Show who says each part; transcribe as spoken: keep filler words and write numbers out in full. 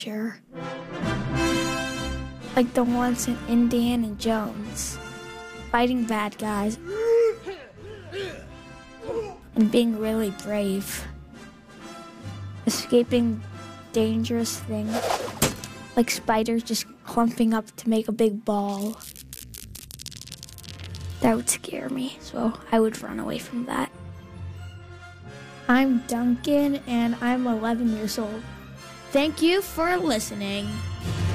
Speaker 1: adventure. Like the ones in Indiana Jones, fighting bad guys and being really brave, escaping dangerous things like spiders just clumping up to make a big ball. That would scare me, so I would run away from that. I'm Duncan, and I'm eleven years old. Thank you for listening.